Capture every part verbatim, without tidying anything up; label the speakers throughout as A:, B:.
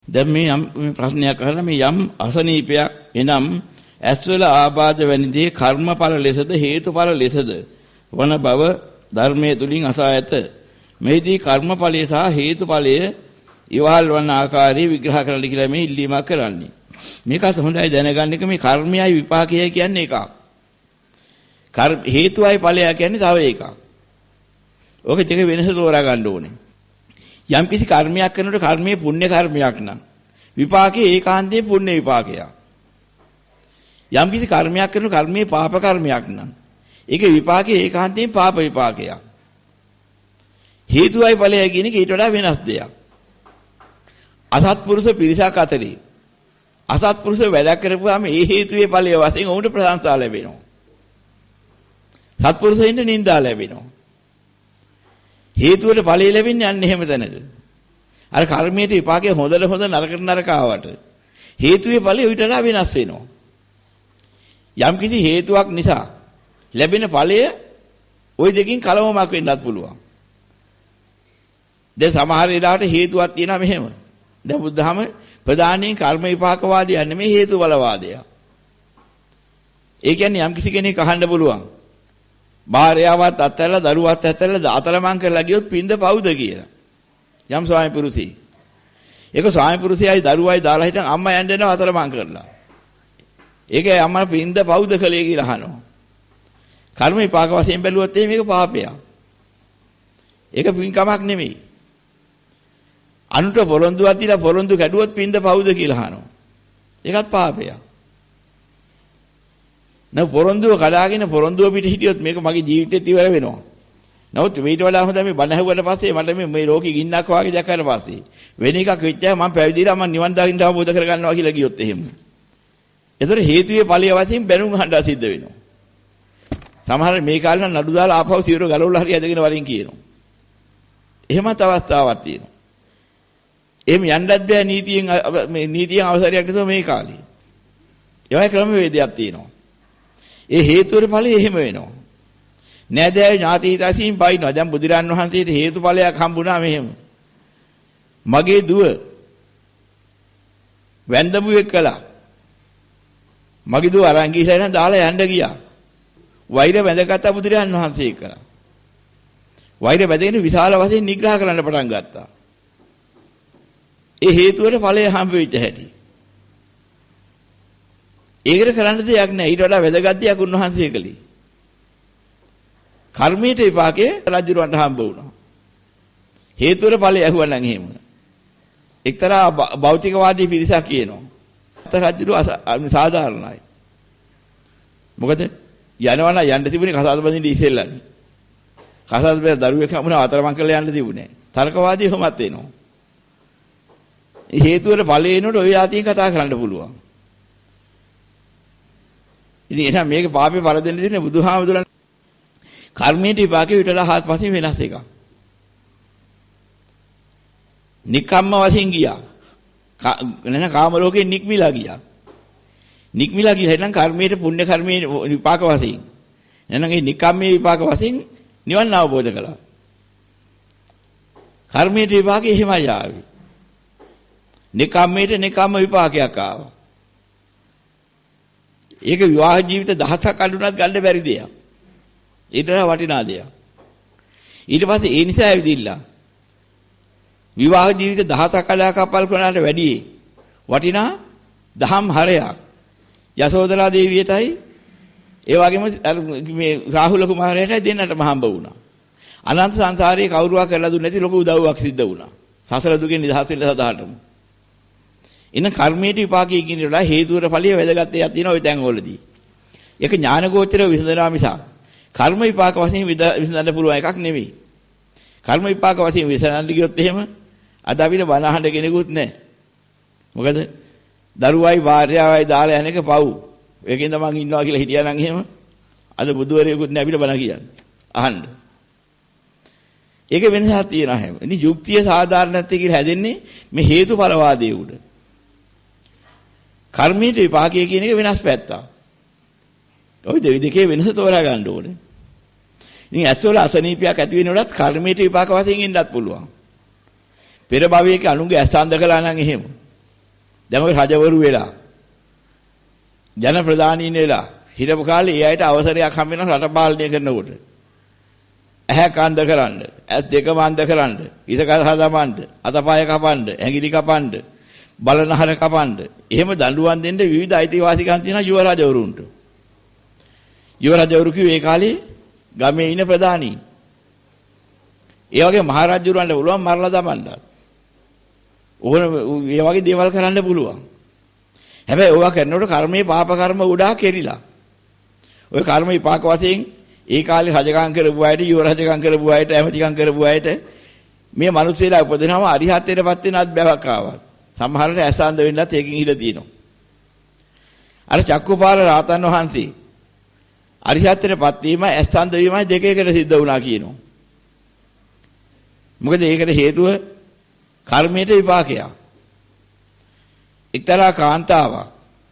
A: දැන් මේ යම් ප්‍රශ්නයක් අහලා මේ යම් අසනීපයක් එනම් ඇස්වල ආබාධ වැනි දේ කර්මඵල ලෙසද හේතුඵල ලෙසද වන බව ධර්මයේ තුලින් අසා ඇත. මේදී කර්මඵලය සහ හේතුඵලය ඉවහල් වන ආකාරය විග්‍රහ කරන්න කියලා මේ ඉල්ලීමක් කරන්නේ. මේක හොඳයි දැනගන්න එක මේ කර්මයයි විපාකයයි කියන්නේ එකක්. කර්ම හේතුවයි ඵලයයි කියන්නේ තව එකක්. ඕක දෙක වෙනස තෝරා ගන්න ඕනේ. යම් කිසි කර්මයක් කරනකොට කර්මයේ පුණ්‍ය කර්මයක් නම් විපාකේ ඒකාන්තයේ පුණ්‍ය විපාකයක්. යම් කිසි කර්මයක් කරනකොට කර්මයේ පාප කර්මයක් නම් ඒකේ විපාකේ ඒකාන්තයෙන් පාප විපාකයක්. හේතුවයි ඵලයයි කියන එක ඊට වඩා වෙනස් දෙයක්. අසත්පුරුෂ පිරිසක් අතරේ අසත්පුරුෂ වැඩ කරපුවාම ඒ හේතුවේ ඵලයේ වශයෙන් ඔවුන්ට ප්‍රශංසා ලැබෙනවා. සත්පුරුෂයින්ට නිന്ദා ලැබෙනවා. හේතුවට ඵලය ලැබෙන්නේ අන්න එහෙම තැනක. අර කර්මයේ විපාකයේ හොඳට හොඳ නරකට නරක ආවට හේතුවේ ඵලය ඊට වඩා වෙනස් වෙනවා. යම් කිසි හේතුවක් නිසා ලැබෙන ඵලය ওই දෙකකින් කලවමක් වෙන්නත් පුළුවන්. දැන් සමහර වෙලාවට හේතුවක් තියෙනවා මෙහෙම. දැන් බුද්ධහම ප්‍රධානයෙන් කර්ම විපාක වාදය නෙමෙයි හේතු බල වාදය. ඒ කියන්නේ යම් කිසි කෙනෙක් අහන්න පුළුවන්. භාර්යාවත් අත්හැරලා දරුවත් අත්හැරලා අතරමං කරලා ගියොත් පින්ද පවුද කියලා. යම් ස්වාමි පුරුෂයි. ඒක ස්වාමි පුරුෂයයි දරුවයි දාලා හිටන් අම්මා යන්න යනවා අතරමං කරලා. ඒකේ අම්මා පින්ද පවුද කලේ කියලා අහනවා. කර්ම විපාක වශයෙන් බැලුවොත් මේක පාපයක්. ඒක පින්කමක් නෙමෙයි. අනුට පොරොන්දුවක් දීලා පොරොන්දු කැඩුවොත් පින්ද පවුද කියලා අහනවා. ඒකත් පාපයක්. නෝ පොරොන්දුව කඩාගෙන පොරොන්දුව පිට හිටියොත් මේක මගේ ජීවිතේත් ඉවර වෙනවා. නමුත් ඊට වඩා හොඳ මේ බණ ඇහුවට පස්සේ මට මේ මේ රෝගී ගින්නක් වාගේ දැක්කට පස්සේ වෙන එකක් වෙච්චා මම පැවිදිලා මම නිවන් දකින්න අවබෝධ කරගන්නවා කියලා කිව්වොත් එහෙම. ඒතර හේතුයේ ඵලය වශයෙන් බැනුම් අහන්න සිද්ධ වෙනවා. සමහර මේ කාලේ නම් නඩු දාලා ආපහු සිවුර ගලවලා හරි ඇදගෙන වරින් කියනවා. එහෙමත් අවස්ථාවක් තියෙනවා. එහෙම යන්නත් බෑ නීතියෙන් මේ නීතියෙන් අවසරයක් නැතුව මේ කාලේ. ඒවයි ක්‍රමවේදයක් තියෙනවා. ඒ හේතුවර ඵලෙ එහෙම වෙනවා. නෑදෑය ඥාති හිතසින් බයිනවා. දැන් බුදුරන් වහන්සේට හේතුඵලයක් හම්බුණා මෙහෙම. මගේ දුව වැන්දඹුවෙක් කළා. මගේ දුව අරන් ගිහින් දාලා යන්න ගියා. වෛර වැඳගත්ත බුදුරන් වහන්සේ කරා. වෛර වැදගෙන විශාල වශයෙන් නිග්‍රහ කරන්න පටන් ගත්තා. ඒ හේතුවර ඵලය හම්බ වෙච්ච හැටි. ඒකට කරන්න දෙයක් නැහැ. ඊට වඩා වැදගත් දෙයක් උන්වහන්සේ කළේ. කර්මයේ විපාකයේ රජුරවන්ට හම්බ වුණා. හේතුවර ඵලය ඇහුවා නම් එහෙම. එක්තරා භෞතිකවාදී පිරිසක් කියනවා. රජුරු සාධාරණයි. මොකද යනවා නම් යන්න තිබුණේ කසාද බඳින්න ඉස්සෙල්ලානේ. කසාද බඳ දරුවෙක් හමුනා අතරමං කරලා යන්න තිබුණේ. තර්කවාදී එහෙමත් වෙනවා. හේතුවර ඵලය එනකොට ඔය ආතියෙන් කතා කරන්න පුළුවන්. ඉතින් එහෙනම් මේක පාපේ පරදෙන්න දෙන්නේ බුදුහාමුදුරන් කර්මයේ විපාකේ විතරලා හත්පසින් වෙනස් එකක්. නිකම්ම වශයෙන් ගියා. නේන කාම ලෝකේ නික්මිලා ගියා. නික්මිලා ගියා නම් කර්මයේ පුණ්‍ය කර්මයේ විපාක වශයෙන්. එහෙනම් ඒ නිකම්මේ විපාක වශයෙන් නිවන් අවබෝධ කළා. කර්මයේ විපාකේ එහෙමයි ආවේ. නිකම්මේට නිකම්ම විපාකයක් ආවා. ඒක විවාහ ජීවිත දහසක් අඩුණත් ගන්න බැරි දෙයක්. ඊට වඩා වටිනා දෙයක්. ඊට පස්සේ ඒ නිසා ඇවිදිලා විවාහ ජීවිත දහසක් අඩා කපල් කරනාට වැඩි වටිනා දහම් හරයක් යසෝදරා දේවියටයි ඒ වගේම මේ රාහුල කුමාරයාටයි දෙන්නටම හම්බ වුණා. අනන්ත සංසාරයේ කවුරුවා කරලා දුන්නේ නැති ලොකු උදව්වක් සිද්ධ වුණා. සසර දුකෙන් නිදහස් වෙන්න සදාටම. ඉන්න කර්මයේ විපාකයේ කියන වල හේතුවර ඵලිය වැදගත් දෙයක් තියෙනවා ওই තැන්වලදී. ඒක ඥානගෝචරව විසඳනවා මිස කර්ම විපාක වශයෙන් විසඳන්න පුළුවන් එකක් නෙවෙයි. කර්ම විපාක වශයෙන් විසඳන්න ගියොත් එහෙම අද අපිට බණ අහන්න කෙනෙකුත් නැහැ. මොකද දරුවයි භාර්යාවයි දාලා යන එක පව්. ඒකෙන්ද මං ඉන්නවා කියලා හිටියා නම් එහෙම අද බුදුවරයෙකුත් නැහැ අපිට බණ කියන්න. අහන්න. ඒක වෙනසක් තියෙනවා හැම. ඉතින් යුක්තිය සාධාරණත්වය කියලා හැදෙන්නේ මේ හේතුඵලවාදයේ උඩ. කර්මයේ විපාකයේ කියන එක වෙනස් පැත්තක්. ওই දෙකේ වෙනස තෝරා ගන්න ඕනේ. ඉතින් ඇත්තවල අසනීපයක් ඇති වෙනකොටත් කර්මයේ විපාක වශයෙන් ඉන්නත් පුළුවන්. පෙර භවයක අනුන්ගේ ඇස් අඳ කළා නම් එහෙම. දැන් ඔය රජවරු වෙලා ජන ප්‍රධානීන් වෙලා හිටපු කාලේ ඒ අයට අවසරයක් හම්බ වෙනවා රට පාලනය කරනකොට. ඇහැ කන්ද කරන්න, ඇස් දෙකම අන්ධ කරන්න, ඉසක හදමන්න, අතපය කපන්න, ඇඟිලි කපන්න, බලනහර කපන්න. එහෙම දඬුවම් දෙන්න විවිධ අයිතිවාසිකම් තියෙනවා යුව රජවරුන්ට. යුව රජවරු කිව්වේ ඒ කාලේ ගමේ ඉන ප්‍රධානීන්. ඒ වගේ මහරජුරන්ට පුළුවන් මරලා දමන්න. ඕන ඒ වගේ දේවල් කරන්න පුළුවන්. හැබැයි ඕවා කරනකොට කර්මයේ පාප කර්ම උඩා කෙරිලා. ඔය කර්ම විපාක වශයෙන් ඒ කාලේ රජකම් කරපු අයට, යුව රජකම් කරපු අයට, ඇමතිකම් කරපු අයට මේ මිනිස්සුලා උපදිනවම අරිහත්ත්වයටපත් වෙන අත්බැවක් ආවා. සමහරට ඇසඳ වෙන්නත් ඒකකින් ඉඳ තියෙනවා. අර චක්කුපාල රාතන් වහන්සේ අරිහත්ත්වයටපත් වීම ඇසඳ වීමයි දෙක එකට සිද්ධ වුණා කියනවා. මොකද ඒකට හේතුව කර්මයට විපාකයක්. එක්තරා කාන්තාවක්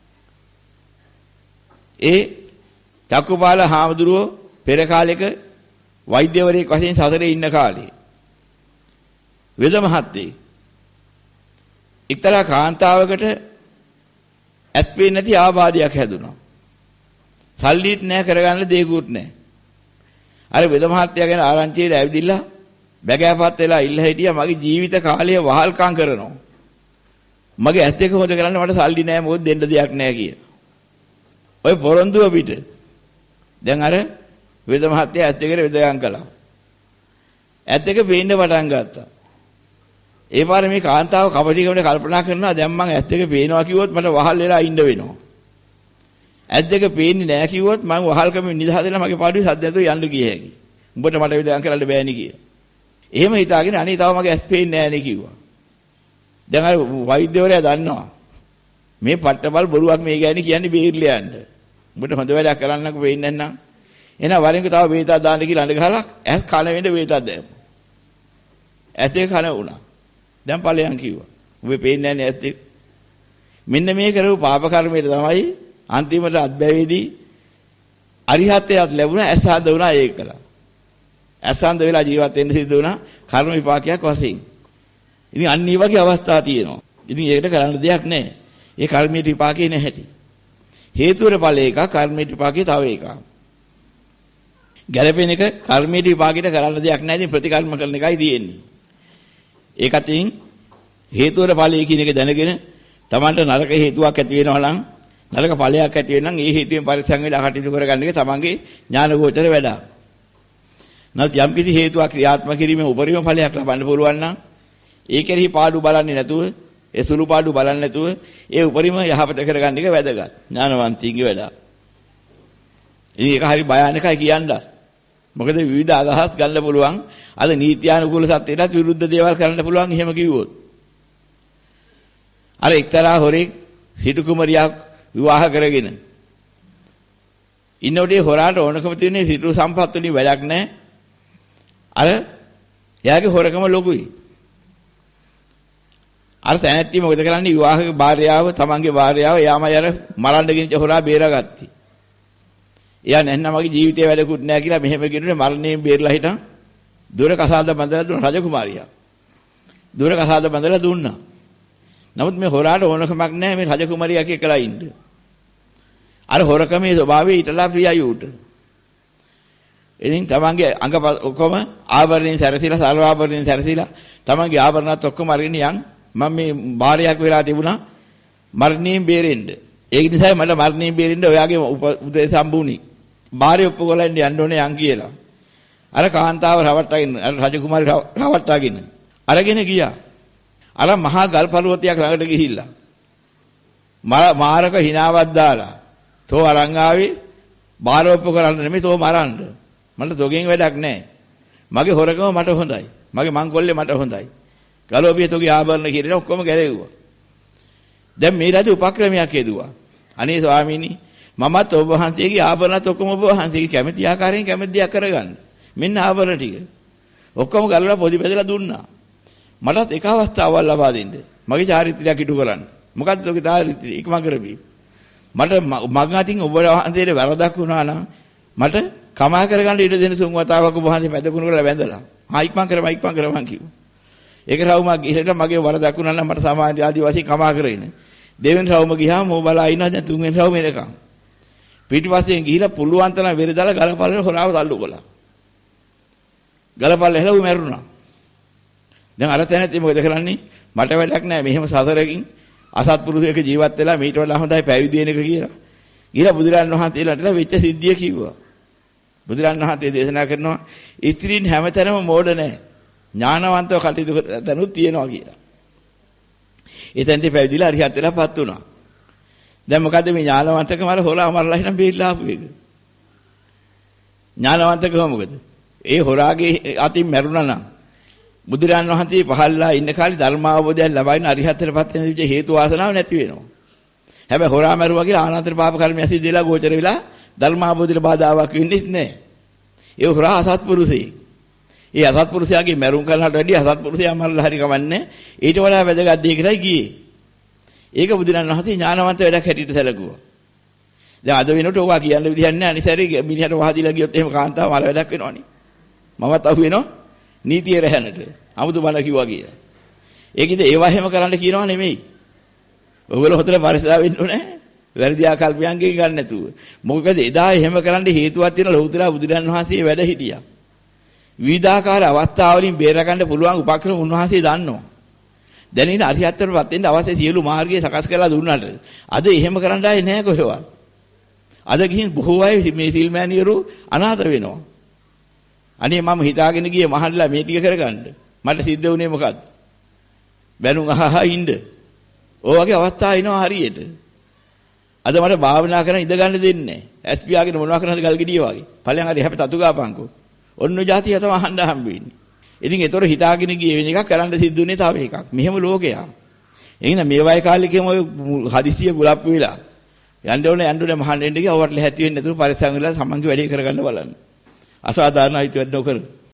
A: ඒ චක්කුපාල හාමුදුරුවෝ පෙර කාලෙක වෛද්‍යවරයෙක් වශයෙන් සසරේ ඉන්න කාලේ වෙද මහත්තයෙක් එක්තරා කාන්තාවකට ඇත් පේන්නේ නැති ආබාධයක් හැදුනා. සල්ලිත් නැහැ, කරගන්න දෙයක්වත් නැහැ. අර වෙද මහත්තයා ගැන ආරංචියට ඇවිදිලා බැගෑපත් වෙලා ඉල්ල හිටියා මගේ ජීවිත කාලය වහල්කම් කරනවා. මගේ ඇත් එක හොද කරන්න මට සල්ලි නැහැ මොකද දෙන්න දෙයක් නැහැ කියලා. ඔය පොරොන්දුව පිට. දැන් අර වෙද මහත්තයා ඇත් එකට වෙදගම් කළා. ඇත් එක පේන්න පටන් ගත්තා. ඒ පාරේ මේ කාන්තාව කපටිකමට කල්පනා කරනවා දැන් මං ඇත් එක පේනවා කිව්වොත් මට වහල් වෙලා ඉන්න වෙනවා. ඇත් දෙක පේන්නේ නැහැ කිව්වොත් මං වහල්කම නිදහස් වෙලා මගේ පාඩුවේ සද්ද නැතුව යන්න ගිය හැකි. උඹට මට වෙදගම් කරන්න බෑනේ කියලා. එහෙම හිතාගෙන අනේ තව මගේ ඇස් පේන්නේ නැහැ නේ කිව්වා. දැන් අර වෛද්‍යවරයා දන්නවා මේ පට්ටබල් බොරුවක් මේ ගෑණි කියන්නේ බේරිලා යන්න. උඹට හොඳ වැඩක් කරන්නකෝ වෙන්නේ නැත්නම්. එහෙනම් වරින්ක තව වේතක් දාන්න කියලා අඬ ගහලා ඇස් කන වෙන්න වේතක් දැම්මා. ඇස් එක කන වුණා. දැන් ඵලයන් කිව්වා. උඹේ පේන්නේ නැහැ නේ ඇස් එක. මෙන්න මේ කරපු පාප කර්මයට තමයි අන්තිමට අත්බැවේදී අරිහත්ත්වයට ලැබුණා ඇස් හඳ වුණා ඒක කළා. ඇසන්ද වෙලා ජීවත් වෙන්න සිද්ධ වුණා කර්ම විපාකයක් වශයෙන්. ඉතින් අන්න ඒ වගේ අවස්ථා තියෙනවා. ඉතින් ඒකට කරන්න දෙයක් නැහැ. ඒ කර්මයේ විපාකේ නැහැටි. හේතුවර ඵල එක, කර්මයේ විපාකේ තව එකක්. ගැළපෙන එක කර්මයේ විපාකෙට කරන්න දෙයක් නැහැ. ඉතින් ප්‍රතිකර්ම කරන එකයි තියෙන්නේ. ඒකත් ඉතින් හේතුවර ඵලයේ කියන එක දැනගෙන Tamanට නරක හේතුවක් ඇති වෙනවා නම්, නරක ඵලයක් ඇති වෙනවා නම් ඒ හේතුවෙන් පරිසං වෙලා කටයුතු කරගන්න එක Tamanගේ ඥාන ගෝචර වැඩක්. නැත් යම් කිසි හේතුවක් ක්‍රියාත්මක කිරීමෙන් උපරිම ඵලයක් ලබන්න පුළුවන් නම් ඒ කෙරෙහි පාඩු බලන්නේ නැතුව ඒ සුළු පාඩු බලන්නේ නැතුව ඒ උපරිම යහපත කරගන්න එක වැදගත් ඥානවන්තින්ගේ වැඩක්. ඉතින් ඒක හරි භයානකයි කියන්න. මොකද විවිධ අදහස් ගන්න පුළුවන්. අද නීත්‍යානුකූල සත්‍යයට විරුද්ධ දේවල් කරන්න පුළුවන් එහෙම කිව්වොත්. අර එක්තරා හොරෙක් සිටු කුමරියක් විවාහ කරගෙන ඉන්නෝඩේ හොරාට ඕනකම තියෙන සිටු සම්පත් වලින් වැඩක් නැහැ. අර එයාගේ හොරකම ලොකුයි. අර තැනැත්ති මොකද කරන්නේ විවාහක භාර්යාව තමන්ගේ භාර්යාව එයාමයි අර මරන්න ගෙනිච්ච හොරා බේරාගත්තී. එයා නැත්නම් මගේ ජීවිතේ වැඩකුත් නැහැ කියලා මෙහෙම කිරුනේ මරණයෙන් බේරලා හිටන් දුර කසාද බඳලා දුන්න රජකුමාරියා. දුර කසාද බඳලා දුන්නා. නමුත් මේ හොරාට ඕනකමක් නැහැ මේ රජකුමාරියා කියලා ඉන්න. අර හොරකමේ ස්වභාවය ඊටලා ප්‍රියයි උට. ඉතින් තමන්ගේ අංග ඔක්කොම ආභරණයෙන් සැරසිලා සර්ව ආභරණයෙන් සැරසිලා තමන්ගේ ආභරණات ඔක්කොම අරගෙන යන් මම මේ භාර්යාවක් වෙලා තිබුණා මරණයෙන් බේරෙන්න. ඒක නිසා මට මරණයෙන් බේරෙන්න ඔයාගේ උපදේශ සම්බුණි. භාර්ය ඔප්පුවලෙන් යන්න ඕනේ යන් කියලා. අර කාන්තාව රවට්ටගෙන අර රජකුමාරි රවට්ටගෙන අරගෙන ගියා. අර මහා ගල් පර්වතයක් ළඟට ගිහිල්ලා මාරක හිනාවක් දාලා තෝ අරන් ආවේ බාරෝප්පු කරන්න නෙමෙයි තෝ මරන්න. මට තෝගෙන් වැඩක් නැහැ. මගේ හොරකම මට හොඳයි. මගේ මංකොල්ලේ මට හොඳයි. ගලෝපිය තෝගේ ආභරණ කිරින ඔක්කොම ගැලෙව්වා. දැන් මේ රජු උපක්‍රමයක් හේදුවා. අනේ ස්වාමීනි මමත් ඔබ වහන්සේගේ ආභරණත් ඔක්කොම ඔබ වහන්සේගේ කැමැති ආකාරයෙන් කැමැති දෙයක් කරගන්න. මෙන්න ආභරණ ටික. ඔක්කොම ගලලා පොඩි බෙදලා දුන්නා. මටත් එක අවස්ථාවක් ලබා දෙන්න. මගේ චාරිත්‍රයක් ඉටු කරන්න. මොකද්ද ඔගේ චාරිත්‍රය? ඉක්ම කරපි. මට මග අතින් ඔබ වහන්සේට වැරදක් වුණා නම් මට කමා කරගන්න ඉඩ දෙන සුන් වතාවක් ඔබ වහන්සේ පැදකුණු කරලා වැඳලා. ආ ඉක්මන් කරපන් ඉක්මන් කරපන් කිව්වා. ඒක රවුමක් ඉහෙට මගේ වරදක් වුණා නම් මට සමාජ ආදි වශයෙන් කමා කරගෙන. දෙවෙනි රවුම ගියාම මෝ බලා ඉන්නවා දැන් තුන්වෙනි රවුම එනකම්. පිටිපස්සෙන් ගිහිලා පුළුවන් තරම් වෙර දාලා ගලපල්ලේ හොරාව තල්ලු කළා. ගලපල්ලේ හැලුව මැරුණා. දැන් අර තැනදී මොකද කරන්නේ? මට වැඩක් නැහැ මෙහෙම සසරකින් අසත්පුරුෂයෙක් ජීවත් වෙලා මීට වඩා හොඳයි පැවිදි වෙන එක කියලා. ගිහලා බුදුරන් වහන්සේලාට වෙච්ච සිද්ධිය කිව්වා. බුදුරන් වහන්සේ දේශනා කරනවා ඉස්ත්‍රීන් හැමතැනම මෝඩ නැහැ. ඥානවන්තව කටයුතු කරනත් තියෙනවා කියලා. එතෙන්දී පැවිදිලා අරිහත් වෙලාපත් වුණා. දැන් මොකද මේ ඥානවන්තකම අර හොරා මරලා හිටන් බේරිලා ආපු එක. ඥානවන්තකම මොකද? ඒ හොරාගේ අතින් මැරුණා නම් බුදුරන් වහන්සේ පහළලා ඉන්න කාලේ ධර්ම අවබෝධය ලබාගෙන අරිහත්ත්වයටපත් වෙන විදිහ හේතු වාසනාවක් නැති වෙනවා. හැබැයි හොරා මැරුවා කියලා ආනන්තර පාප කර්මය ඇසිදෙලා ගෝචර වෙලා ධර්ම අවබෝධයට බාධාවක් වෙන්නේ නැහැ. ඒ හොරා අසත්පුරුෂයෙක්. ඒ අසත්පුරුෂයාගේ මැරුම් කරනට වැඩිය අසත්පුරුෂයා මරලා හරි කවන්නේ. ඊට වඩා වැදගත් දෙයකටයි ගියේ. ඒක බුදුරන් වහන්සේ ඥානවන්ත වැඩක් හැටියට සැලකුවා. දැන් අද වෙනකොට ඕවා කියන්න විදිහක් නැහැ. අනිසාරේ මිනිහට වහදීලා ගියොත් එහෙම කාන්තාව මල වැඩක් වෙනවනේ. මමත් අහු වෙනවා. නීතිය රැහැනට 아무තු බණ කිව්වා කියලා. ඒකින්ද ඒවා හැම කරන්න කියනවා නෙමෙයි. ඔයගොල්ලෝ හොතර පරිස්සම් වෙන්න ඕනේ. වැරදි ආකල්පයන්ගෙන් ගන්න නැතුව. මොකද එදා එහෙම කරන්න හේතුවක් තියෙන ලෞතර බුදුරන් වහන්සේ වැඩ හිටියා. විවිධාකාර අවස්ථාවලින් බේර ගන්න පුළුවන් උපක්‍රම උන්වහන්සේ දන්නවා. දැන් ඉන්න අරිහත්ත්වයටපත් වෙන්න අවශ්‍ය සියලු මාර්ගය සකස් කරලා දුන්නාට අද එහෙම කරන්න ආයේ නැහැ කොහෙවත්. අද ගිහින් බොහෝ අය මේ සිල්මෑණියරු අනාථ වෙනවා. අනේ මම හිතාගෙන ගියේ මහල්ලා මේ ටික කරගන්න. මට සිද්ධ වුණේ මොකද්ද? බැනුම් අහහා ඉන්න. ඔය වගේ අවස්ථා එනවා හරියට. අද මට භාවනා කරන්න ඉඳ ගන්න දෙන්නේ නැහැ. ඇස් පියාගෙන මොනවා කරනවද ගල් ගෙඩිය වගේ. ඵලයන් හරි හැප තතු ගාපන්කෝ. ඔන්න જાතිය තමයි අහන්න හම්බෙන්නේ. ඉතින් ඒතොර හිතාගෙන ගියේ වෙන එකක් කරන්න සිද්ධ වුණේ තව එකක්. මෙහෙම ලෝකයක්. එහෙනම් මේ වගේ කාලෙකම ඔය හදිසිය ගුලප් වෙලා යන්න ඕනේ යන්න ඕනේ මහන්න එන්න ගියා. ඔවට ලැහැත්ති වෙන්නේ නැතුව පරිස්සම් වෙලා සමන්ගේ වැඩේ කරගන්න බලන්න. අසාධාරණ අයිතිවත් නොකර